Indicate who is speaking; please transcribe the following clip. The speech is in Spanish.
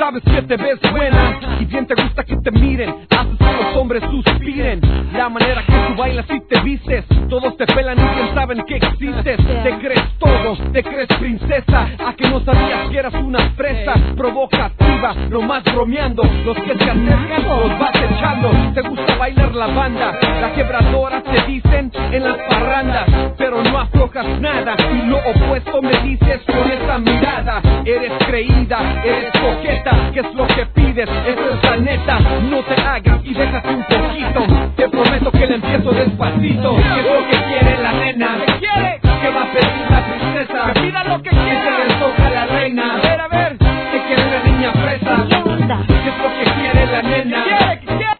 Speaker 1: sabes que te ves buena y bien te gusta que te miren. Haces que los hombres suspiren. La manera que tú bailas y te vistes, todos te pelan y bien saben que existes. Te crees todo, te crees princesa. A que no sabías que eras una fresa provocativa, nomás bromeando. Los que se acercan los vas echando. Te gusta bailar la banda, la quebradora te dicen en las parrandas, pero no aflojas nada y lo opuesto me dices con esa mirada. Eres creída, eres coqueta, ¿qué es lo que pides? Eso es la neta, no te hagas y déjate un poco